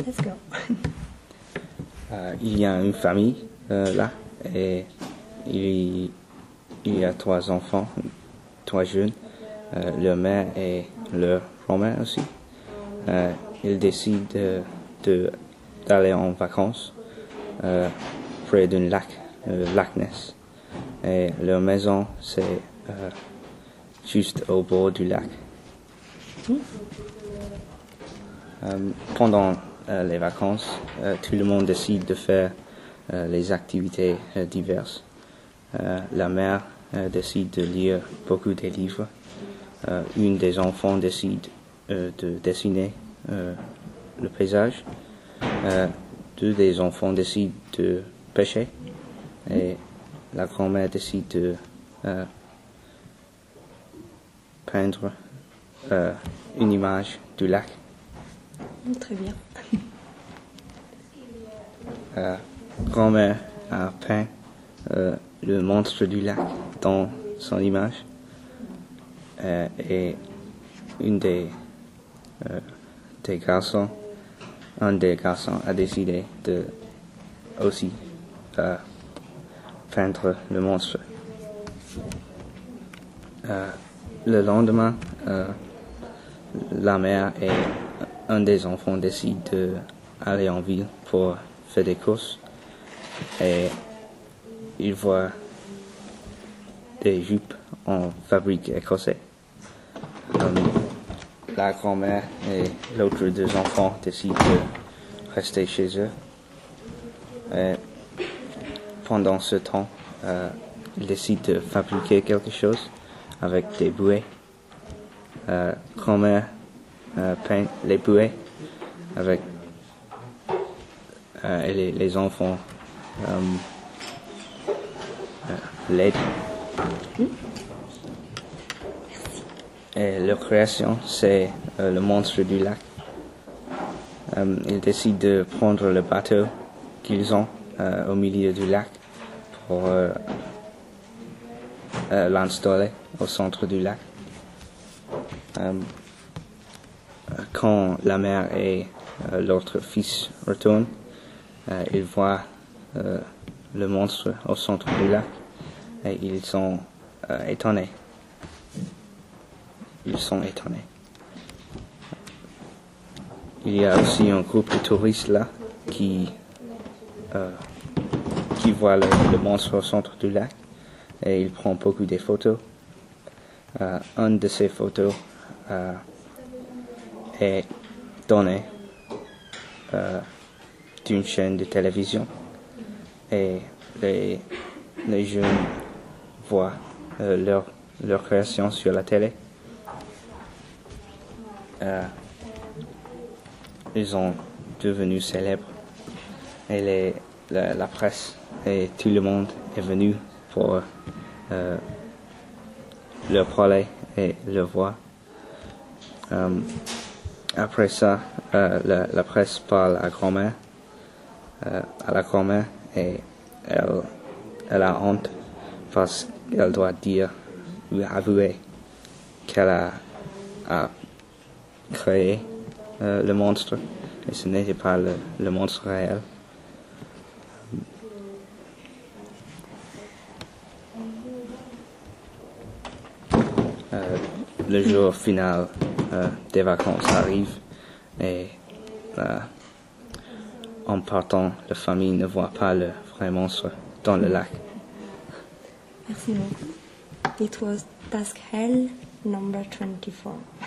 Let's go. Il y a une famille là et il y a 3 enfants, 3 jeunes, leur mère et leur grand-mère aussi. Ils décident d'aller en vacances près d'un lac, lac Ness. Et leur maison, c'est juste au bord du lac. Pendant les vacances, tout le monde décide de faire les activités diverses. La mère décide de lire beaucoup de livres. Une des enfants décide de dessiner le paysage. 2 des enfants décident de pêcher. Et la grand-mère décide de peindre une image du lac. Très bien. Grand-mère a peint le monstre du lac dans son image. Et un des garçons a décidé de aussi peindre le monstre. Le lendemain, la mère et un des enfants décident d'aller en ville pour faire des courses et ils voient des jupes en fabrique écossais. La grand-mère et l'autre 2 enfants décident de rester chez eux. Et pendant ce temps, ils décident de fabriquer quelque chose avec des bouées. Grand-mère peint les bouées avec et les enfants l'aident. Et leur création, c'est le monstre du lac. Ils décident de prendre le bateau qu'ils ont au milieu du lac pour l'installer au centre du lac. Quand la mère et l'autre fils retournent, ils voient le monstre au centre du lac et ils sont étonnés. Ils sont étonnés. Il y a aussi un groupe de touristes là qui voit le monstre au centre du lac et il prend beaucoup de photos. Un de ces photos est donné d'une chaîne de télévision et les jeunes voient leur création sur la télé. Ils sont devenus célèbres et la presse et tout le monde est venu pour leur parler et le voir. Après ça, la presse parle à la grand-mère et elle a honte parce qu'elle doit dire ou avouer qu'elle a créé le monstre et ce n'était pas le monstre réel. Le jour final des vacances arrive et en partant, la famille ne voit pas le vrai monstre dans le lac. Merci beaucoup. It was task hell number 24.